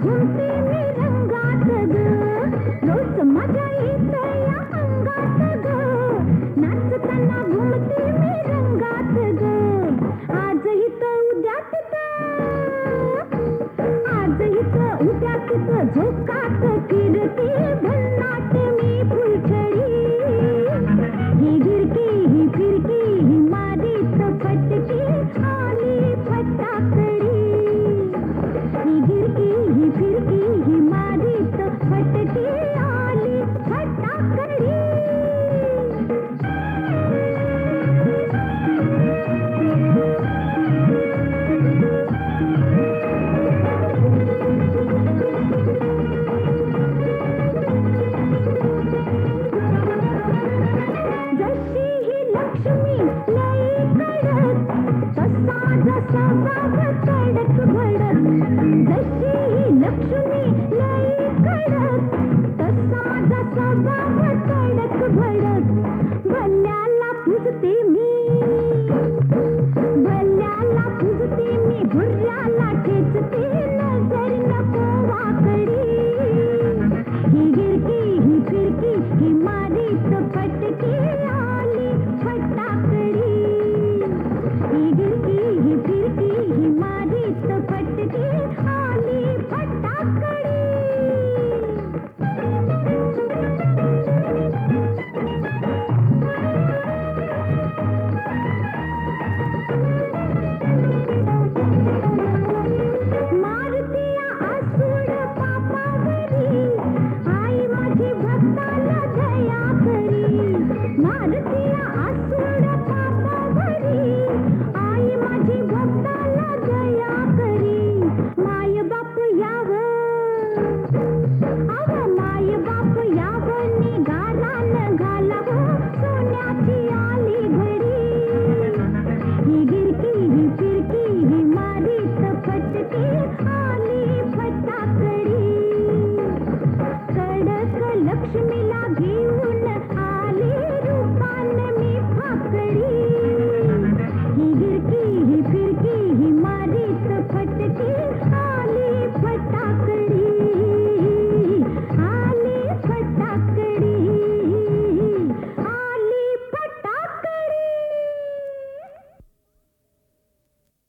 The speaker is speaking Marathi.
घुमते मी रंगात ग, रोज मजा येते या अंगात ग, नाचताना घुमते मी रंगात ग, आज इथं उद्या तिथं, आज इथं उद्या तिथं झोकात फिरते भन्नाट मी फुलझडी, ही गिरकी ही फिरकी ही मारीत फटकी आली फटाकडी, ही गिरकी ही फिरकी ही मारीत फटकी आली फटाकडी. जशी ही लक्ष्मी लई कडक, तसा जसा वाघ कडक भडक, जशी ही लक्ष्मी लई कडक, तसा जसा वाघ कडक भडक, भल्याला पूजते मी, भल्याला पूजते मी, भुर्याला ठेचते नजर नको वाकडी, ही गिरकी ही फिरकी ही मारीत फटकी आली फटाकडी, ही गिरकी ही फिरकी ही मारीत फटकी आली फटाकडी. मारतीया आसूड पापावरी, आई माझी भक्ताला दया करी, मारतीया आसूड पापावरी, आई माझी भक्ताला दया करी, माय बाप यावं, अव माय बाप यावं निगारान घालावं सोन्याची आली घडी, ही गिरकी ही फिरकी ही मारीत फटकी आली फटाकडी, कडक लक्ष्मी